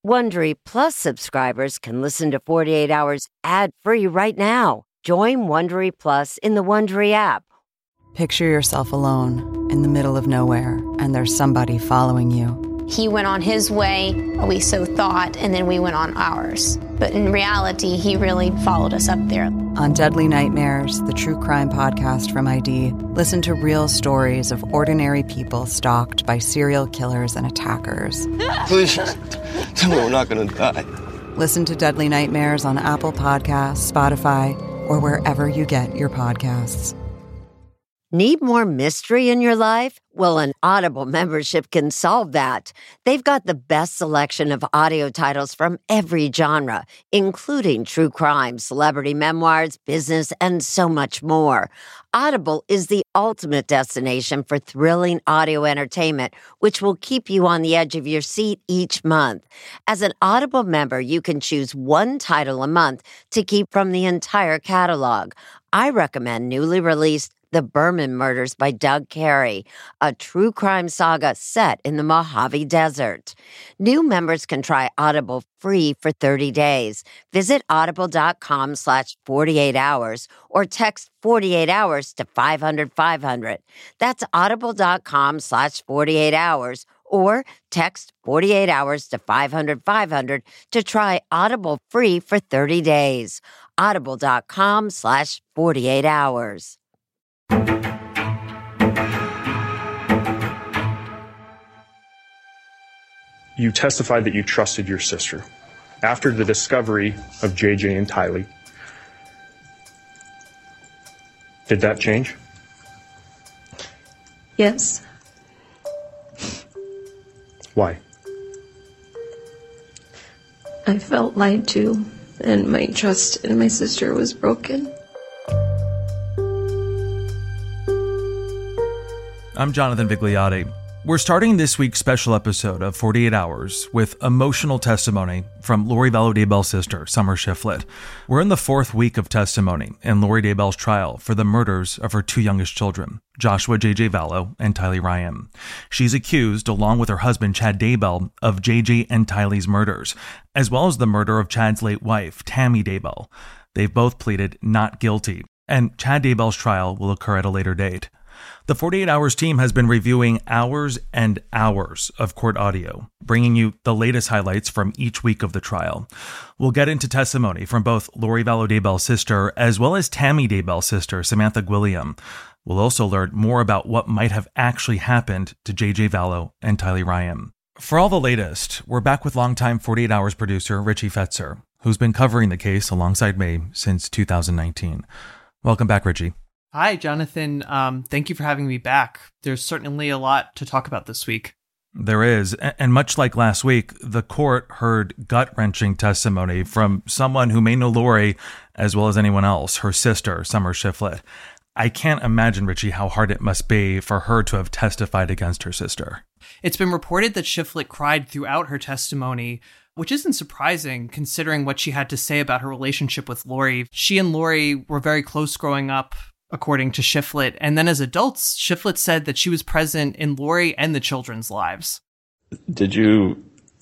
Wondery Plus subscribers can listen to 48 Hours ad-free right now. Join Wondery Plus in the Wondery app. Picture yourself alone in the middle of nowhere, and there's somebody following you. He went on his way, we so thought, and then we went on ours. But in reality, he really followed us up there. On Deadly Nightmares, the true crime podcast from ID, listen to real stories of ordinary people stalked by serial killers and attackers. Please, tell me we're not going to die. Listen to Deadly Nightmares on Apple Podcasts, Spotify, or wherever you get your podcasts. Need more mystery in your life? Well, an Audible membership can solve that. They've got the best selection of audio titles from every genre, including true crime, celebrity memoirs, business, and so much more. Audible is the ultimate destination for thrilling audio entertainment, which will keep you on the edge of your seat each month. As an Audible member, you can choose one title a month to keep from the entire catalog. I recommend newly released The Berman Murders by Doug Carey, a true crime saga set in the Mojave Desert. New members can try Audible free for 30 days. Visit audible.com/48 hours or text 48 hours to 500-500. That's audible.com/48 hours or text 48 hours to 500-500 to try Audible free for 30 days. Audible.com/48 hours. You testified that you trusted your sister. After the discovery of JJ and Tylee, did that change? Yes. Why? I felt lied to, and my trust in my sister was broken. I'm Jonathan Vigliotti. We're starting this week's special episode of 48 Hours with emotional testimony from Lori Vallow Daybell's sister, Summer Shiflett. We're in the fourth week of testimony in Lori Daybell's trial for the murders of her two youngest children, Joshua J.J. Vallow and Tylee Ryan. She's accused, along with her husband Chad Daybell, of J.J. and Tylee's murders, as well as the murder of Chad's late wife, Tammy Daybell. They've both pleaded not guilty, and Chad Daybell's trial will occur at a later date. The 48 Hours team has been reviewing hours and hours of court audio, bringing you the latest highlights from each week of the trial. We'll get into testimony from both Lori Vallow Daybell's sister as well as Tammy Daybell's sister, Samantha Gwilliam. We'll also learn more about what might have actually happened to J.J. Vallow and Tylee Ryan. For all the latest, we're back with longtime 48 Hours producer Richie Fetzer, who's been covering the case alongside me since 2019. Welcome back, Richie. Hi, Jonathan. Thank you for having me back. There's certainly a lot to talk about this week. There is. And much like last week, the court heard gut-wrenching testimony from someone who may know Lori as well as anyone else, her sister, Summer Shiflett. I can't imagine, Richie, how hard it must be for her to have testified against her sister. It's been reported that Shiflett cried throughout her testimony, which isn't surprising considering what she had to say about her relationship with Lori. She and Lori were very close growing up, according to Shiflett. And then as adults, Shiflett said that she was present in Lori and the children's lives. Did you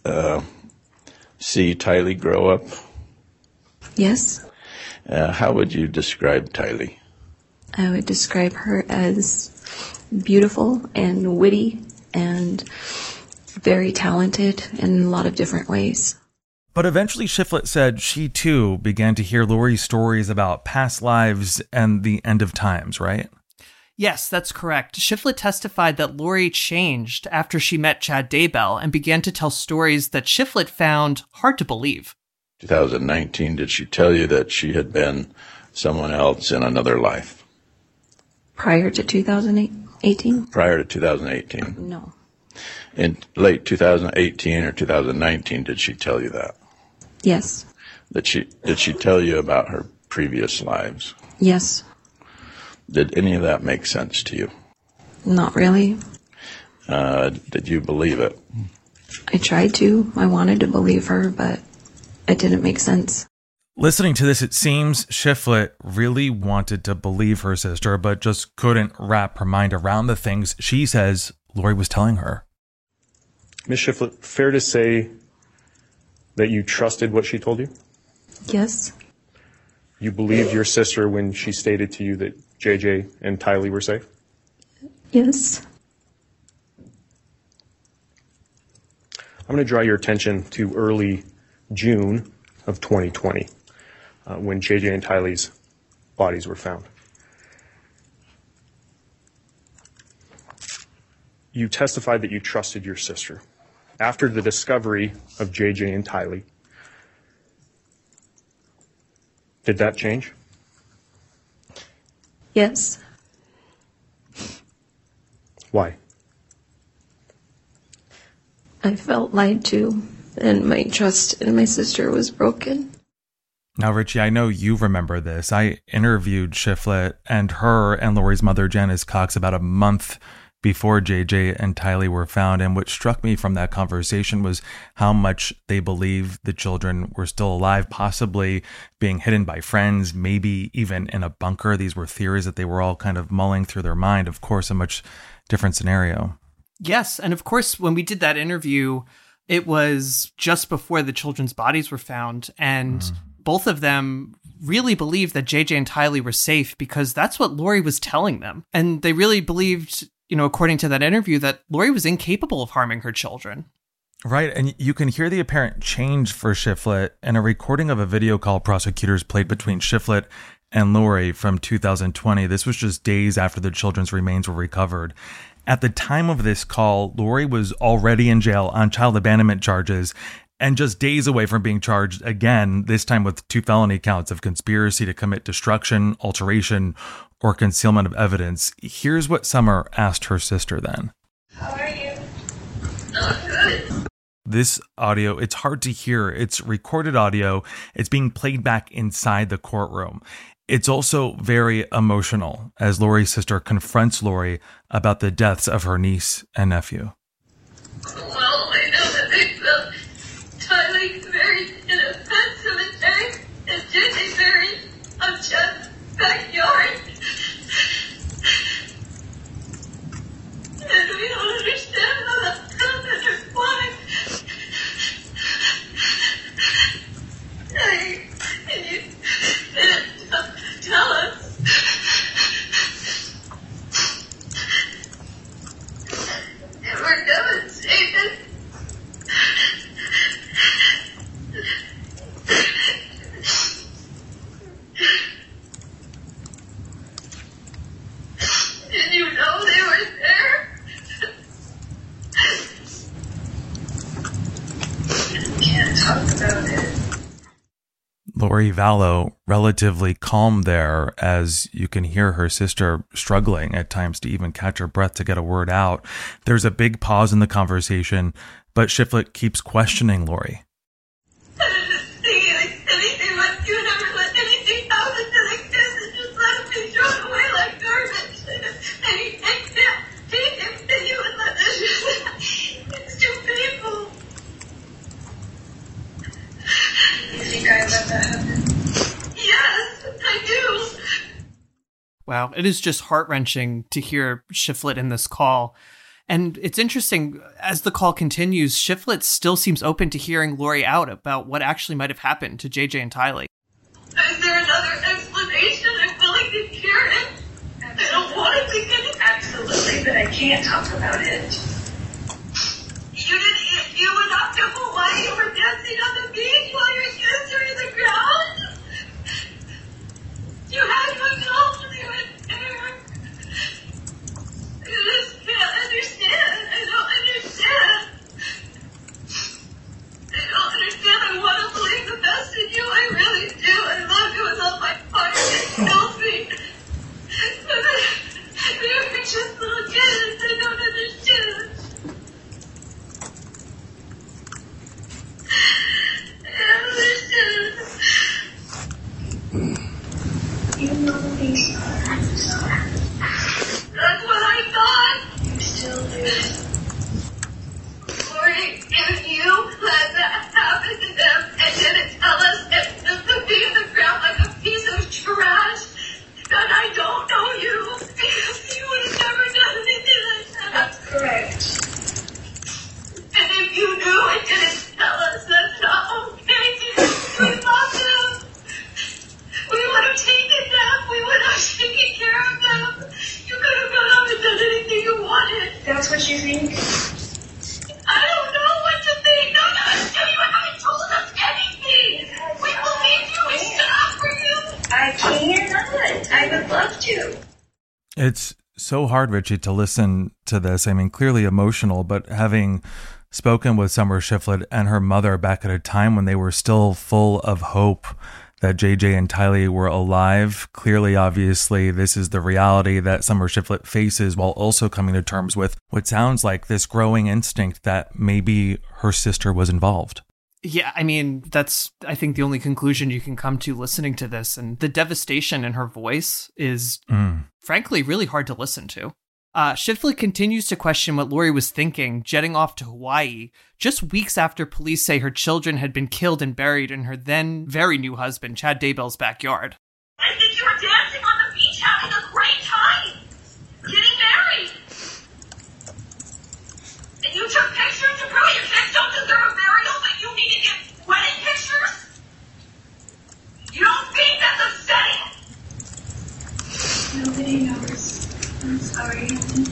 see Tylee grow up? Yes. How would you describe Tylee? I would describe her as beautiful and witty and very talented in a lot of different ways. But eventually Shiflett said she too began to hear Lori's stories about past lives and the end of times, right? Yes, that's correct. Shiflett testified that Lori changed after she met Chad Daybell and began to tell stories that Shiflett found hard to believe. 2019, did she tell you that she had been someone else in another life? Prior to 2018? Prior to 2018? No. In late 2018 or 2019, did she tell you that? Yes. Did she tell you about her previous lives? Yes. Did any of that make sense to you? Not really. Did you believe it? I tried to. I wanted to believe her, but it didn't make sense. Listening to this, it seems Shiflett really wanted to believe her sister, but just couldn't wrap her mind around the things she says Lori was telling her. Ms. Shiflett, fair to say that you trusted what she told you? Yes. You believed your sister when she stated to you that JJ and Tylee were safe? Yes. I'm going to draw your attention to early June of 2020, when JJ and Tylee's bodies were found. You testified that you trusted your sister. After the discovery of JJ and Tylee, did that change? Yes. Why? I felt lied to, and my trust in my sister was broken. Now, Richie, I know you remember this. I interviewed Shiflett and her and Lori's mother, Janice Cox, about a month before JJ and Tylee were found. And what struck me from that conversation was how much they believed the children were still alive, possibly being hidden by friends, maybe even in a bunker. These were theories that they were all kind of mulling through their mind. Of course, a much different scenario. Yes. And of course, when we did that interview, it was just before the children's bodies were found. And both of them really believed that JJ and Tylee were safe because that's what Lori was telling them. And they really believed, according to that interview, that Lori was incapable of harming her children. Right. And you can hear the apparent change for Shiflett in a recording of a video call prosecutors played between Shiflett and Lori from 2020. This was just days after the children's remains were recovered. At the time of this call, Lori was already in jail on child abandonment charges and just days away from being charged again, this time with 2 felony counts of conspiracy to commit destruction, alteration, or concealment of evidence. Here's what Summer asked her sister then. How are you? I'm good. This audio, it's hard to hear. It's recorded audio. It's being played back inside the courtroom. It's also very emotional as Lori's sister confronts Lori about the deaths of her niece and nephew. Well, I know that they found Tylee buried in a pet cemetery and JJ buried on Chad's backyard. And we don't understand how that happened or why. And you didn't tell us. And we're devastated. Did you know they were there? I can't talk about it. Lori Vallow, relatively calm there, as you can hear her sister struggling at times to even catch her breath to get a word out. There's a big pause in the conversation, but Shiflett keeps questioning Lori. I didn't think anything like you never let anything happen to the kids and just let them be thrown away like garbage. And you can't take him to you and let this. It's too painful. You think I let that happen? Yes, I do. Wow, it is just heart-wrenching to hear Shiflett in this call. And it's interesting, as the call continues, Shiflett still seems open to hearing Lori out about what actually might have happened to JJ and Tylee. Is there another explanation? I'm willing to hear it. I don't want to think it. Absolutely, but I can't talk about it. You went up to Hawaii, you were dancing on the beach while your kids were in the ground? You had no children, you went there. I just can't understand. I don't understand. I don't understand. I want to believe the best in you. I really do. I love you with all my heart. It kills me. But you're just little kids. I don't understand. It's so hard, Richie, to listen to this. I mean, clearly emotional, but having spoken with Summer Shiflett and her mother back at a time when they were still full of hope that JJ and Tylee were alive, clearly, obviously, this is the reality that Summer Shiflett faces, while also coming to terms with what sounds like this growing instinct that maybe her sister was involved. Yeah, I mean, that's, I think, the only conclusion you can come to listening to this. And the devastation in her voice is, frankly, really hard to listen to. Shiflett continues to question what Lori was thinking, jetting off to Hawaii, just weeks after police say her children had been killed and buried in her then very new husband, Chad Daybell's backyard. I think you were dancing on the beach, having a great time, getting married. And you took pictures to prove your kids don't deserve a burial, but you need to get wedding pictures? You don't think that's upsetting? Nobody knows. I'm sorry.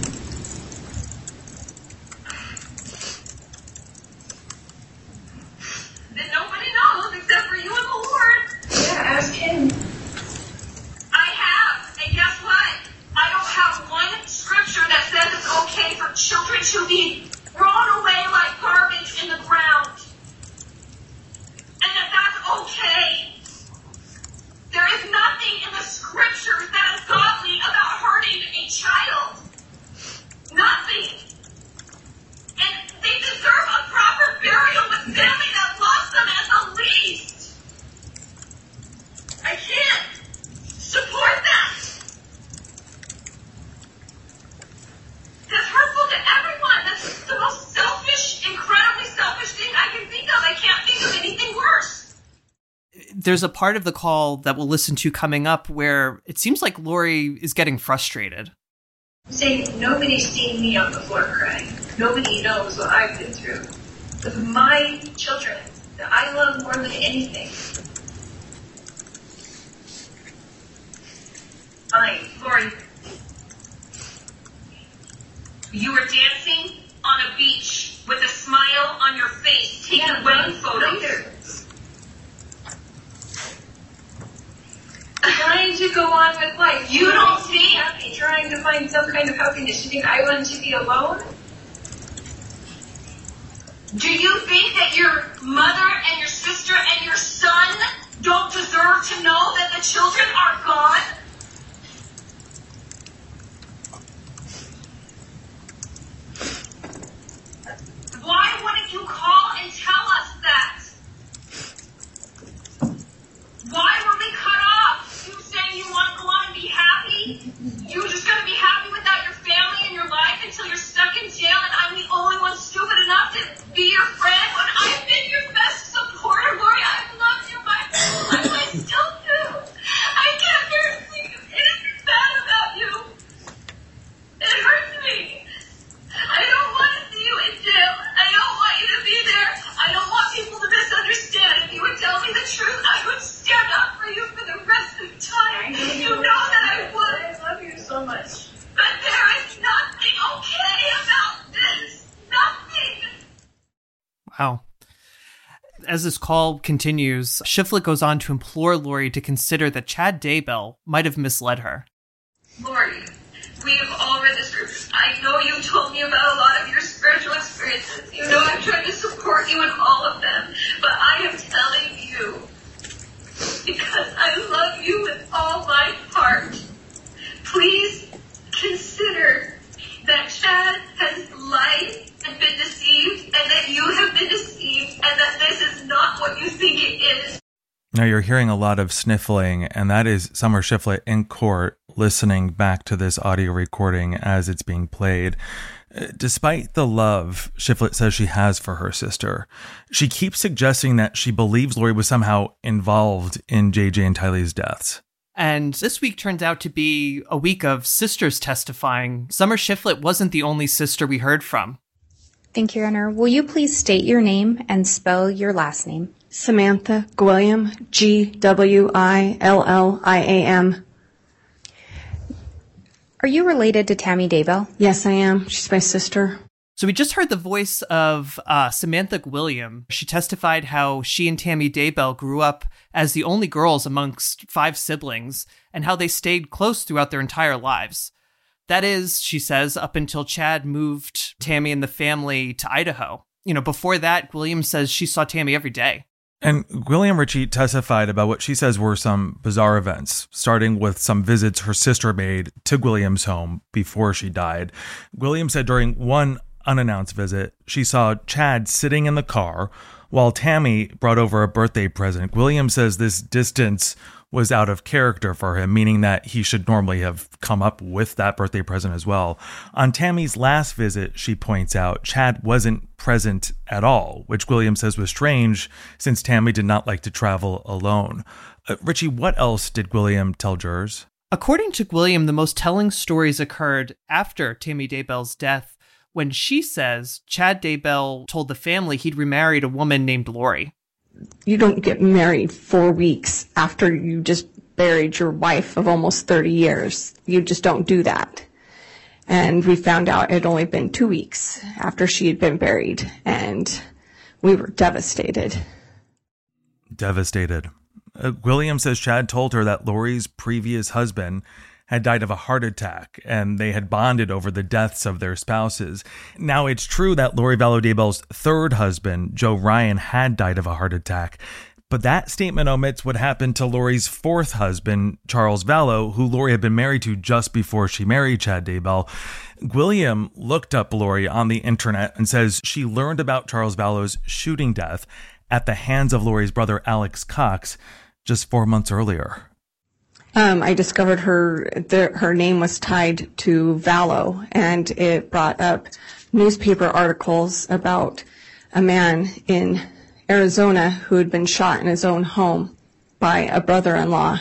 Then nobody knows except for you and the Lord. Yeah, ask him. I have, and guess what? I don't have one scripture that says it's okay for children to be thrown away like garbage in the ground. And that's okay. There is nothing in the scriptures that is godly about hurting a child. Nothing. And they deserve a proper burial with family that loves them at the least. I can't support that. That's hurtful to everyone. That's the most selfish, incredibly selfish thing I can think of. I can't think of anything worse. There's a part of the call that we'll listen to coming up where it seems like Lori is getting frustrated. Saying nobody's seen me on the floor crying. Nobody knows what I've been through. With my children that I love more than anything. Fine, Lori. You were dancing on a beach with a smile on your face, taking wedding photos. Later. Trying to go on with life. You don't see? Happy, trying to find some kind of happiness. You think I want to be alone? Do you think that your mother and your sister and your son don't deserve to know that the children are gone? Why wouldn't you call and tell us that? Why were we cut off? You saying you want to go on and be happy? You're just going to be happy without your family and your life until you're stuck in jail and I'm the only one stupid enough to be your friend when I've been your best supporter, Lori. I've loved you my whole life. I still do. I can't bear to see anything bad about you. It hurts me. I don't want to see you in jail. I don't want you to be there. I don't want people to misunderstand. If you would tell me the truth, I would stand up for you for the rest of time. You know that I would. I love you so much. But there is nothing okay about this. Nothing. Wow. As this call continues, Shiflett goes on to implore Lori to consider that Chad Daybell might have misled her. Lori, we have all read the scriptures. I know you told me about a lot of your spiritual experiences. You know I've tried to support you in all of them. But I am telling you, because I love you with all my heart, please consider that Chad has lied and been deceived, and that you have been deceived, and that this is not what you think it is. Now you're hearing a lot of sniffling, and that is Summer Shiflett in court listening back to this audio recording as it's being played. Despite the love Shiflett says she has for her sister, she keeps suggesting that she believes Lori was somehow involved in JJ and Tylee's deaths. And this week turns out to be a week of sisters testifying. Summer Shiflett wasn't the only sister we heard from. Thank you, Your Honor. Will you please state your name and spell your last name? Samantha Gwilliam, Gwilliam. Are you related to Tammy Daybell? Yes, I am. She's my sister. So we just heard the voice of Samantha Gwilliam. She testified how she and Tammy Daybell grew up as the only girls amongst 5 siblings and how they stayed close throughout their entire lives. That is, she says, up until Chad moved Tammy and the family to Idaho. Before that, Gwilliam says she saw Tammy every day. And Gwilliam Ritchie testified about what she says were some bizarre events, starting with some visits her sister made to Gwilliam's home before she died. Gwilliam said during one unannounced visit, she saw Chad sitting in the car while Tammy brought over a birthday present. Gwilliam says this distance was out of character for him, meaning that he should normally have come up with that birthday present as well. On Tammy's last visit, she points out, Chad wasn't present at all, which Gwilliam says was strange since Tammy did not like to travel alone. Richie, what else did Gwilliam tell jurors? According to Gwilliam, the most telling stories occurred after Tammy Daybell's death, when she says Chad Daybell told the family he'd remarried a woman named Lori. You don't get married 4 weeks after you just buried your wife of almost 30 years. You just don't do that. And we found out it had only been 2 weeks after she had been buried, and we were devastated. Devastated. Gwilliam says Chad told her that Lori's previous husband had died of a heart attack, and they had bonded over the deaths of their spouses. Now, it's true that Lori Vallow Daybell's third husband, Joe Ryan, had died of a heart attack, but that statement omits what happened to Lori's fourth husband, Charles Vallow, who Lori had been married to just before she married Chad Daybell. Gwilliam looked up Lori on the internet and says she learned about Charles Vallow's shooting death at the hands of Lori's brother, Alex Cox, just 4 months earlier. I discovered her name was tied to Vallow, and it brought up newspaper articles about a man in Arizona who had been shot in his own home by a brother-in-law.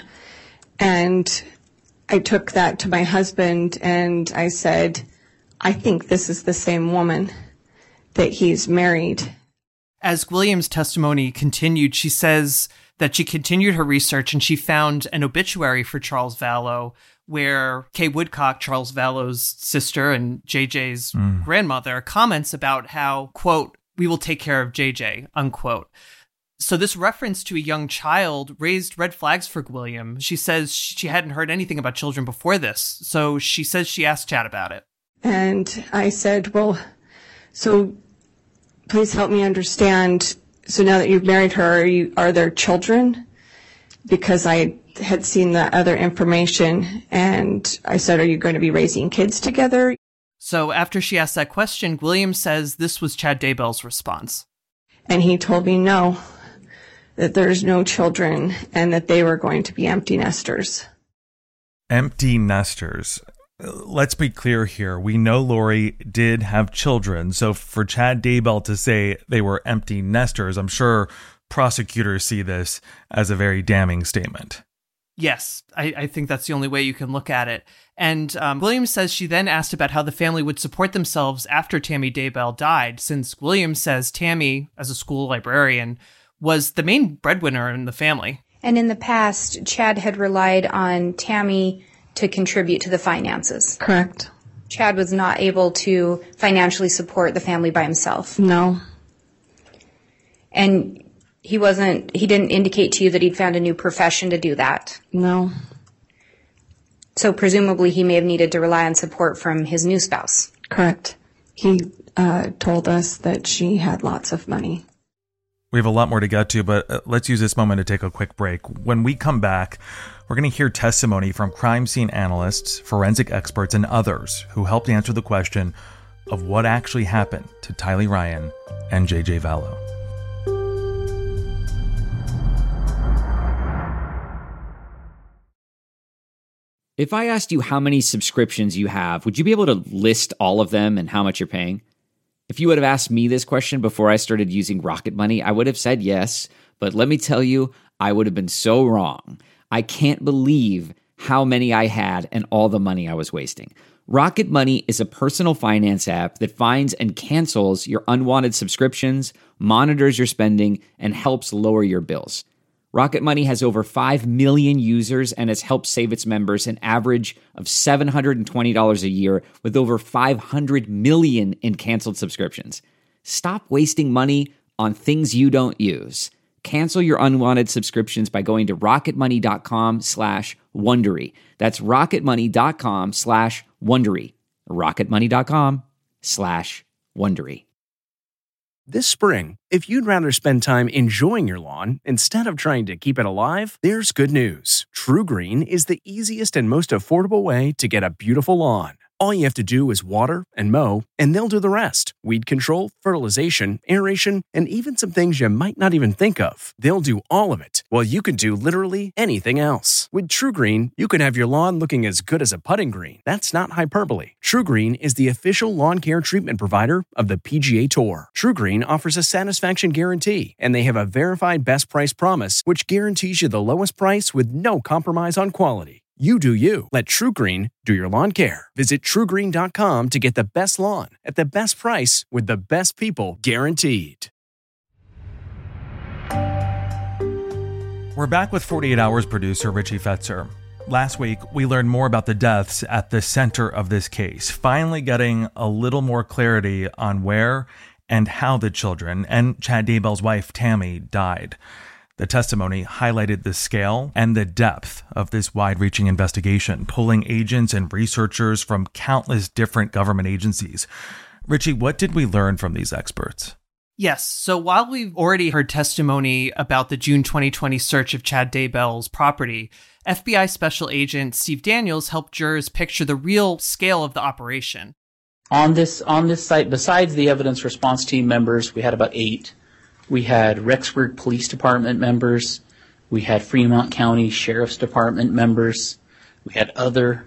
And I took that to my husband and I said, I think this is the same woman that he's married. As Gwilliam's testimony continued, she says that she continued her research and she found an obituary for Charles Vallow where Kay Woodcock, Charles Vallow's sister and JJ's grandmother, comments about how, quote, we will take care of JJ, unquote. So this reference to a young child raised red flags for Gwilliam. She says she hadn't heard anything about children before this. So she says she asked Chad about it. And I said, well, so please help me understand. So now that you've married her, are there children? Because I had seen the other information, and I said, are you going to be raising kids together? So after she asked that question, Gwilliam says this was Chad Daybell's response. And he told me no, that there's no children, and that they were going to be empty nesters. Empty nesters. Let's be clear here. We know Lori did have children, so for Chad Daybell to say they were empty nesters, I'm sure prosecutors see this as a very damning statement. Yes, I think that's the only way you can look at it. And Williams says she then asked about how the family would support themselves after Tammy Daybell died, since Williams says Tammy, as a school librarian, was the main breadwinner in the family. And in the past, Chad had relied on Tammy to contribute to the finances. Correct. Chad was not able to financially support the family by himself. No. And he didn't indicate to you that he'd found a new profession to do that. No. So presumably he may have needed to rely on support from his new spouse. Correct. He told us that she had lots of money. We have a lot more to get to, but let's use this moment to take a quick break. When we come back, we're going to hear testimony from crime scene analysts, forensic experts, and others who helped answer the question of what actually happened to Tylee Ryan and JJ Vallow. If I asked you how many subscriptions you have, would you be able to list all of them and how much you're paying? If you would have asked me this question before I started using Rocket Money, I would have said yes, but let me tell you, I would have been so wrong. I can't believe how many I had and all the money I was wasting. Rocket Money is a personal finance app that finds and cancels your unwanted subscriptions, monitors your spending, and helps lower your bills. Rocket Money has over 5 million users and has helped save its members an average of $720 a year with over 500 million in canceled subscriptions. Stop wasting money on things you don't use. Cancel your unwanted subscriptions by going to rocketmoney.com/Wondery. That's rocketmoney.com/Wondery. rocketmoney.com/Wondery. This spring, if you'd rather spend time enjoying your lawn instead of trying to keep it alive, there's good news. True Green is the easiest and most affordable way to get a beautiful lawn. All you have to do is water and mow, and they'll do the rest. Weed control, fertilization, aeration, and even some things you might not even think of. They'll do all of it, while you can do literally anything else. With True Green, you can have your lawn looking as good as a putting green. That's not hyperbole. True Green is the official lawn care treatment provider of the PGA Tour. True Green offers a satisfaction guarantee, and they have a verified best price promise, which guarantees you the lowest price with no compromise on quality. You do you. Let True Green do your lawn care. Visit TrueGreen.com to get the best lawn at the best price with the best people guaranteed. We're back with 48 Hours producer Richie Fetzer. Last week, we learned more about the deaths at the center of this case, finally getting a little more clarity on where and how the children and Chad Daybell's wife, Tammy, died. The testimony highlighted the scale and the depth of this wide-reaching investigation, pulling agents and researchers from countless different government agencies. Richie, what did we learn from these experts? Yes, so while we've already heard testimony about the June 2020 search of Chad Daybell's property, FBI Special Agent Steve Daniels helped jurors picture the real scale of the operation. On this site, besides the evidence response team members, we had about 8. We had Rexburg Police Department members. We had Fremont County Sheriff's Department members. We had other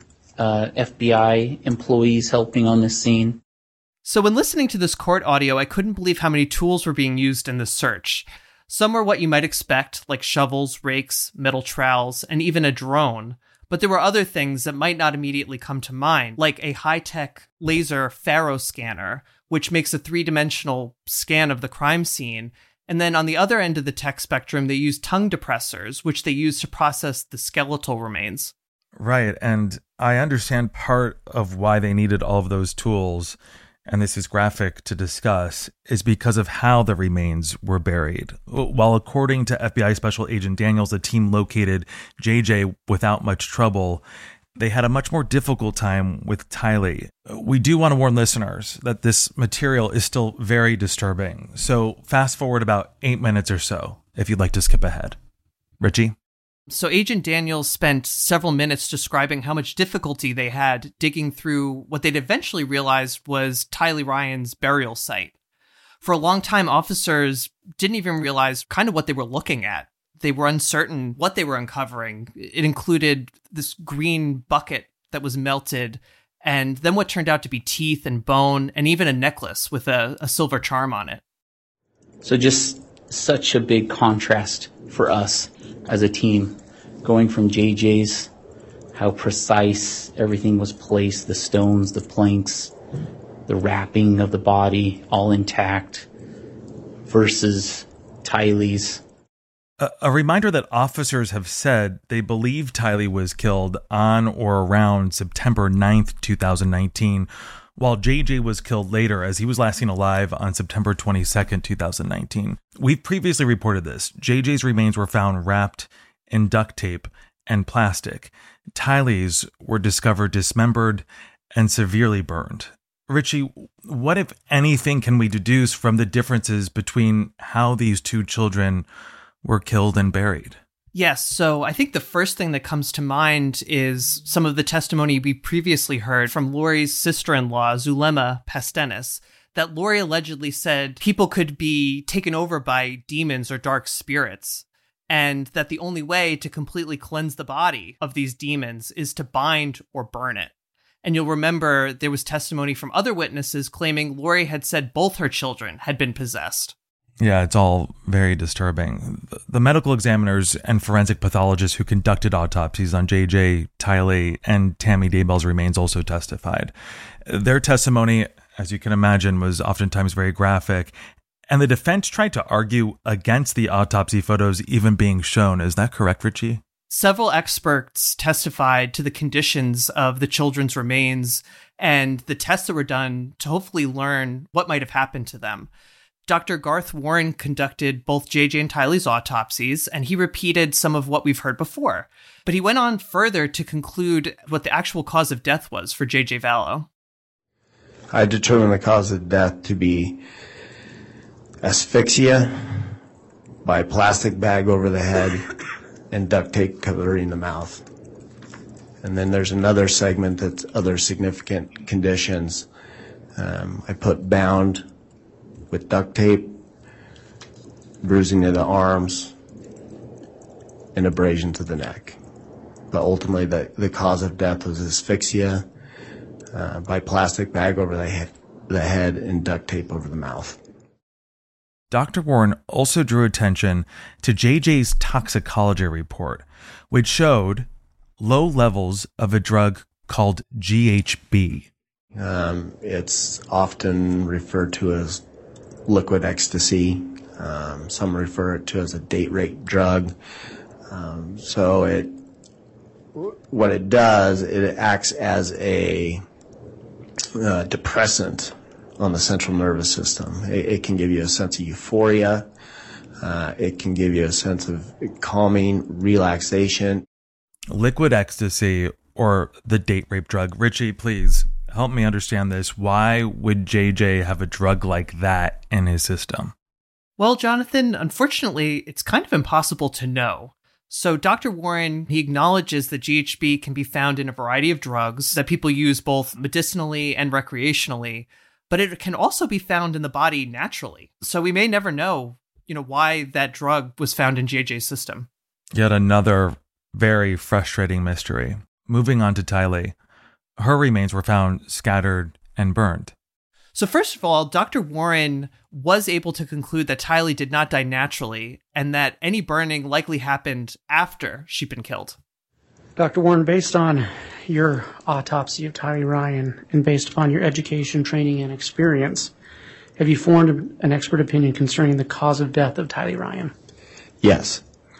FBI employees helping on this scene. So when listening to this court audio, I couldn't believe how many tools were being used in the search. Some were what you might expect, like shovels, rakes, metal trowels, and even a drone. But there were other things that might not immediately come to mind, like a high-tech laser Faro scanner, which makes a 3-dimensional scan of the crime scene. And then on the other end of the tech spectrum, they use tongue depressors, which they use to process the skeletal remains. Right, and I understand part of why they needed all of those tools, and this is graphic to discuss, is because of how the remains were buried. While according to FBI Special Agent Daniels, the team located JJ without much trouble, they had a much more difficult time with Tylee. We do want to warn listeners that this material is still very disturbing. So fast forward about 8 minutes or so, if you'd like to skip ahead. Richie? So Agent Daniels spent several minutes describing how much difficulty they had digging through what they'd eventually realized was Tylee Ryan's burial site. For a long time, officers didn't even realize kind of what they were looking at. They were uncertain what they were uncovering. It included this green bucket that was melted, and then what turned out to be teeth and bone, and even a necklace with a silver charm on it. So just such a big contrast for us as a team, going from JJ's, how precise everything was placed, the stones, the planks, the wrapping of the body, all intact, versus Tylee's. A reminder that officers have said they believe Tylee was killed on or around September 9th, 2019, while JJ was killed later as he was last seen alive on September 22nd, 2019. We've previously reported this. JJ's remains were found wrapped in duct tape and plastic. Tylee's were discovered dismembered and severely burned. Richie, what, if anything, can we deduce from the differences between how these two children were killed and buried? Yes, so I think the first thing that comes to mind is some of the testimony we previously heard from Lori's sister-in-law, Zulema Pastenis, that Lori allegedly said people could be taken over by demons or dark spirits, and that the only way to completely cleanse the body of these demons is to bind or burn it. And you'll remember there was testimony from other witnesses claiming Lori had said both her children had been possessed. Yeah, it's all very disturbing. The medical examiners and forensic pathologists who conducted autopsies on JJ, Tylee, and Tammy Daybell's remains also testified. Their testimony, as you can imagine, was oftentimes very graphic, and the defense tried to argue against the autopsy photos even being shown. Is that correct, Richie? Several experts testified to the conditions of the children's remains and the tests that were done to hopefully learn what might have happened to them. Dr. Garth Warren conducted both JJ and Tylee's autopsies, and he repeated some of what we've heard before. But he went on further to conclude what the actual cause of death was for JJ Vallow. I determined the cause of death to be asphyxia by plastic bag over the head and duct tape covering the mouth. And then there's another segment that's other significant conditions. I put bound with duct tape, bruising of the arms, and abrasion to the neck. But ultimately, the cause of death was asphyxia by plastic bag over the head and duct tape over the mouth. Dr. Warren also drew attention to JJ's toxicology report, which showed low levels of a drug called GHB. It's often referred to as liquid ecstasy. Some refer it to as a date rape drug. What it does, it acts as a depressant on the central nervous system. It can give you a sense of euphoria. It can give you a sense of calming, relaxation. Liquid ecstasy, or the date rape drug. Richie, please help me understand this. Why would JJ have a drug like that in his system? Well, Jonathan, unfortunately, it's kind of impossible to know. So Dr. Warren, he acknowledges that GHB can be found in a variety of drugs that people use both medicinally and recreationally, but it can also be found in the body naturally. So we may never know, why that drug was found in JJ's system. Yet another very frustrating mystery. Moving on to Tylee. Her remains were found scattered and burned. So first of all, Dr. Warren was able to conclude that Tylee did not die naturally and that any burning likely happened after she'd been killed. Dr. Warren, based on your autopsy of Tylee Ryan and based upon your education, training, and experience, have you formed an expert opinion concerning the cause of death of Tylee Ryan? Yes.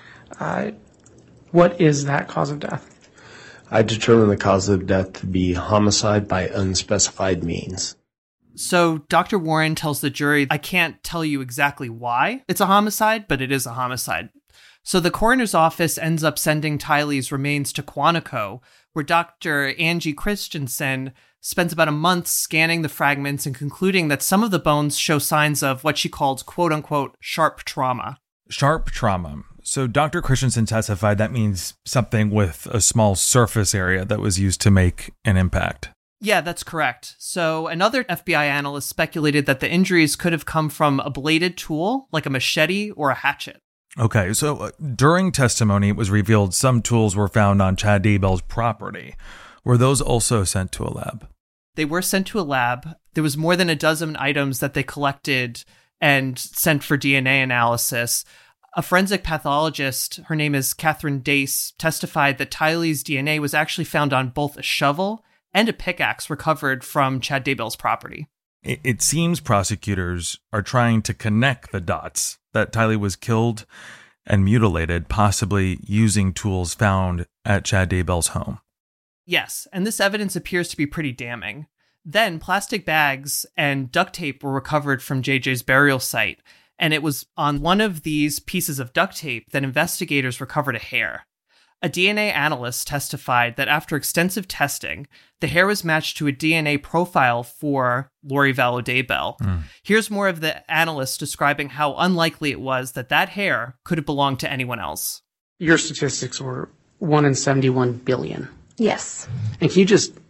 What is that cause of death? I determined the cause of death to be homicide by unspecified means. So Dr. Warren tells the jury, I can't tell you exactly why it's a homicide, but it is a homicide. So the coroner's office ends up sending Tylee's remains to Quantico, where Dr. Angie Christensen spends about a month scanning the fragments and concluding that some of the bones show signs of what she calls quote-unquote sharp trauma. Sharp trauma. So Dr. Christensen testified that means something with a small surface area that was used to make an impact. Yeah, that's correct. So another FBI analyst speculated that the injuries could have come from a bladed tool, like a machete or a hatchet. Okay, so during testimony, it was revealed some tools were found on Chad Daybell's property. Were those also sent to a lab? They were sent to a lab. There was more than a dozen items that they collected and sent for DNA analysis. A forensic pathologist, her name is Catherine Dace, testified that Tylee's DNA was actually found on both a shovel and a pickaxe recovered from Chad Daybell's property. It seems prosecutors are trying to connect the dots that Tylee was killed and mutilated, possibly using tools found at Chad Daybell's home. Yes, and this evidence appears to be pretty damning. Then plastic bags and duct tape were recovered from JJ's burial site, and it was on one of these pieces of duct tape that investigators recovered a hair. A DNA analyst testified that after extensive testing, the hair was matched to a DNA profile for Lori Vallow Daybell. Here's more of the analyst describing how unlikely it was that that hair could have belonged to anyone else. Your statistics were 1 in 71 billion. Yes. And can you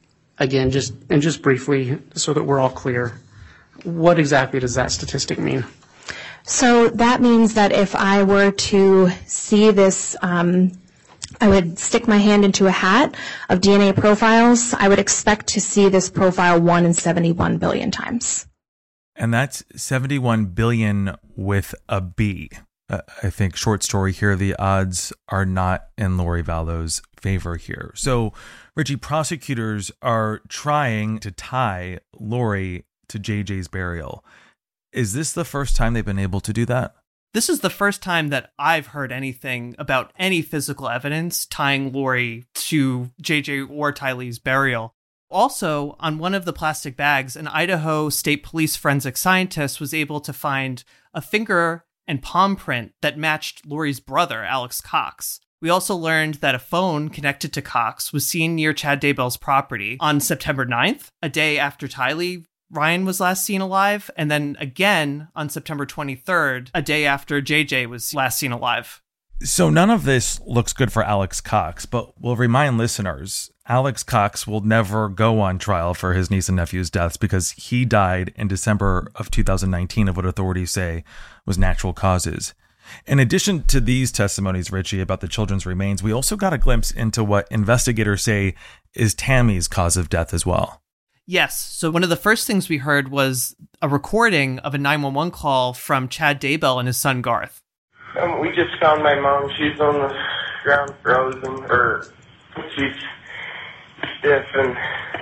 just briefly, so that we're all clear, what exactly does that statistic mean? So that means that if I were to see this, I would stick my hand into a hat of DNA profiles. I would expect to see this profile 1 in 71 billion times. And that's 71 billion with a B. I think short story here, the odds are not in Lori Vallow's favor here. So, Richie, prosecutors are trying to tie Lori to JJ's burial. Is this the first time they've been able to do that? This is the first time that I've heard anything about any physical evidence tying Lori to JJ or Tylee's burial. Also, on one of the plastic bags, an Idaho State Police forensic scientist was able to find a finger and palm print that matched Lori's brother, Alex Cox. We also learned that a phone connected to Cox was seen near Chad Daybell's property on September 9th, a day after Tylee Ryan was last seen alive, and then again on September 23rd, a day after JJ was last seen alive. So none of this looks good for Alex Cox, but we'll remind listeners, Alex Cox will never go on trial for his niece and nephew's deaths because he died in December of 2019 of what authorities say was natural causes. In addition to these testimonies, Richie, about the children's remains, we also got a glimpse into what investigators say is Tammy's cause of death as well. Yes. So one of the first things we heard was a recording of a 911 call from Chad Daybell and his son, Garth. We just found my mom. She's on the ground frozen, or she's stiff, and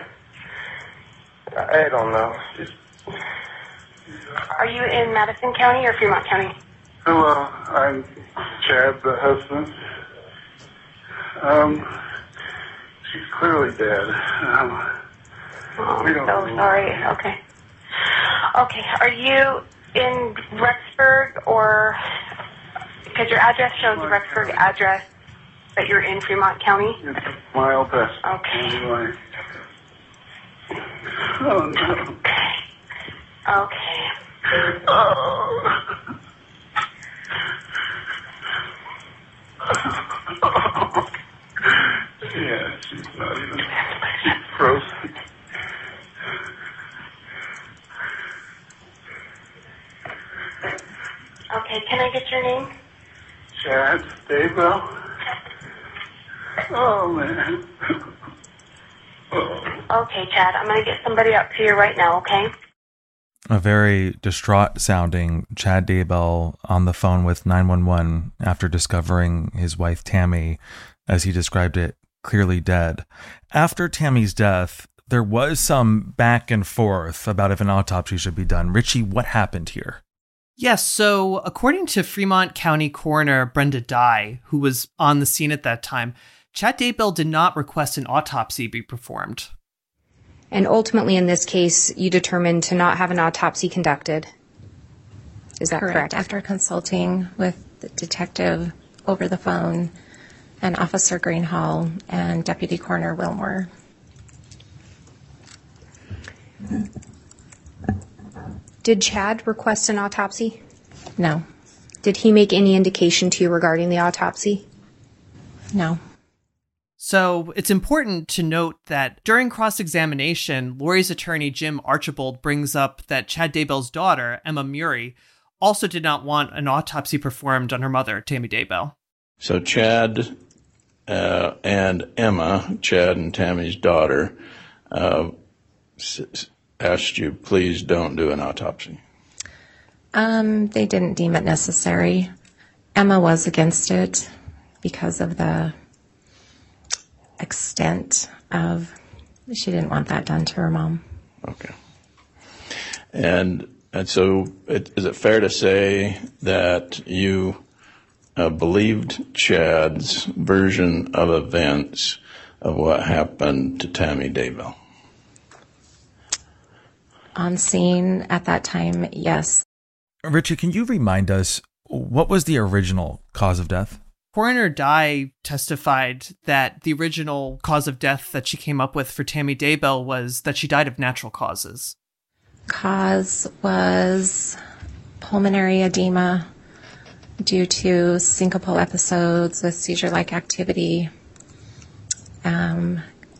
I don't know. Are you in Madison County or Fremont County? Hello, I'm Chad, the husband. She's clearly dead. We don't so know. Sorry. Okay. Okay. Are you in Rexburg or... Because your address shows the Rexburg address, but you're in Fremont County? It's a mile past. Okay. Anyway. Oh, no. Okay. Oh. Yeah, she's not even... She's frozen. Okay, can I get your name? Chad Daybell. Oh, man. Okay, Chad, I'm going to get somebody up to you right now, okay? A very distraught sounding Chad Daybell on the phone with 911 after discovering his wife Tammy, as he described it, clearly dead. After Tammy's death, there was some back and forth about if an autopsy should be done. Richie, what happened here? Yes, so according to Fremont County Coroner Brenda Dye, who was on the scene at that time, Chad Daybell did not request an autopsy be performed. And ultimately, in this case, you determined to not have an autopsy conducted. Is that correct? After consulting with the detective over the phone and Officer Greenhall and Deputy Coroner Wilmore. Did Chad request an autopsy? No. Did he make any indication to you regarding the autopsy? No. So it's important to note that during cross-examination, Lori's attorney, Jim Archibald, brings up that Chad Daybell's daughter, Emma Murray, also did not want an autopsy performed on her mother, Tammy Daybell. So Chad and Emma, Chad and Tammy's daughter, asked you, please don't do an autopsy. They didn't deem it necessary. Emma was against it because of the extent of, she didn't want that done to her mom. Okay. And so is it fair to say that you believed Chad's version of events of what happened to Tammy Daybell? On scene at that time, yes. Richie, can you remind us, what was the original cause of death? Coroner Dye testified that the original cause of death that she came up with for Tammy Daybell was that she died of natural causes. Cause was pulmonary edema due to syncopal episodes with seizure-like activity, and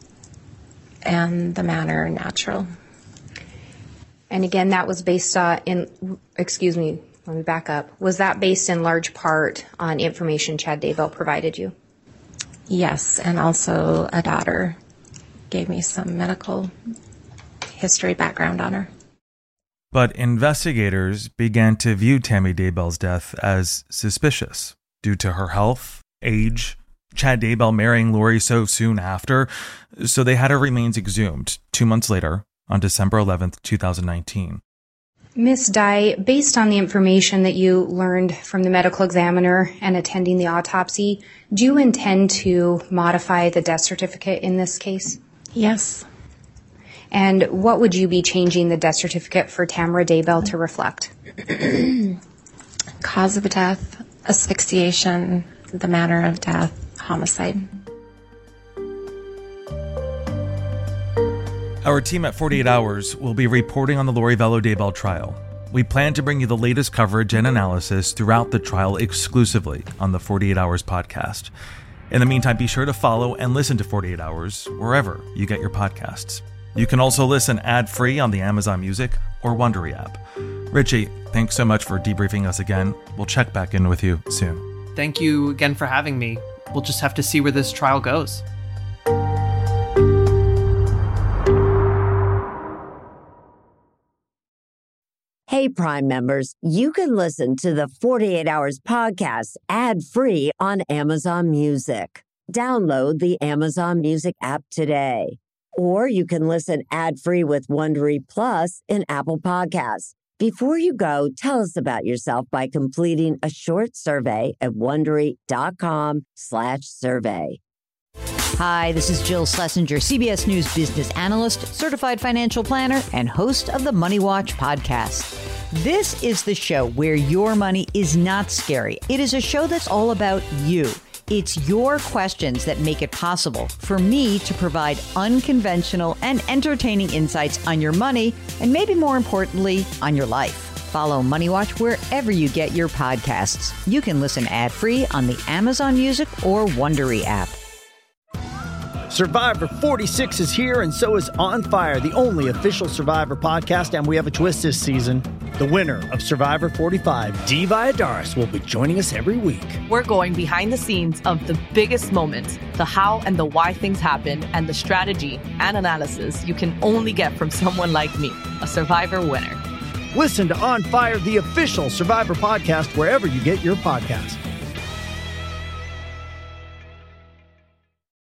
the manner natural. And again, that was based let me back up. Was that based in large part on information Chad Daybell provided you? Yes, and also a daughter gave me some medical history background on her. But investigators began to view Tammy Daybell's death as suspicious due to her health, age, Chad Daybell marrying Lori so soon after, so they had her remains exhumed 2 months later on December 11th, 2019. Ms. Dye, based on the information that you learned from the medical examiner and attending the autopsy, do you intend to modify the death certificate in this case? Yes. And what would you be changing the death certificate for Tamara Daybell to reflect? Cause of death, asphyxiation, the manner of death, homicide. Our team at 48 Hours will be reporting on the Lori Vallow Daybell trial. We plan to bring you the latest coverage and analysis throughout the trial exclusively on the 48 Hours podcast. In the meantime, be sure to follow and listen to 48 Hours wherever you get your podcasts. You can also listen ad-free on the Amazon Music or Wondery app. Richie, thanks so much for debriefing us again. We'll check back in with you soon. Thank you again for having me. We'll just have to see where this trial goes. Hey, Prime members, you can listen to the 48 Hours podcast ad-free on Amazon Music. Download the Amazon Music app today. Or you can listen ad-free with Wondery Plus in Apple Podcasts. Before you go, tell us about yourself by completing a short survey at Wondery.com/survey. Hi, this is Jill Schlesinger, CBS News business analyst, certified financial planner, and host of the Money Watch podcast. This is the show where your money is not scary. It is a show that's all about you. It's your questions that make it possible for me to provide unconventional and entertaining insights on your money, and maybe more importantly, on your life. Follow Money Watch wherever you get your podcasts. You can listen ad-free on the Amazon Music or Wondery app. Survivor 46 is here, and so is On Fire, the only official Survivor podcast, and we have a twist this season. The winner of Survivor 45, Dee Valladares, will be joining us every week. We're going behind the scenes of the biggest moments, the how and the why things happen, and the strategy and analysis you can only get from someone like me, a Survivor winner. Listen to On Fire, the official Survivor podcast, wherever you get your podcasts.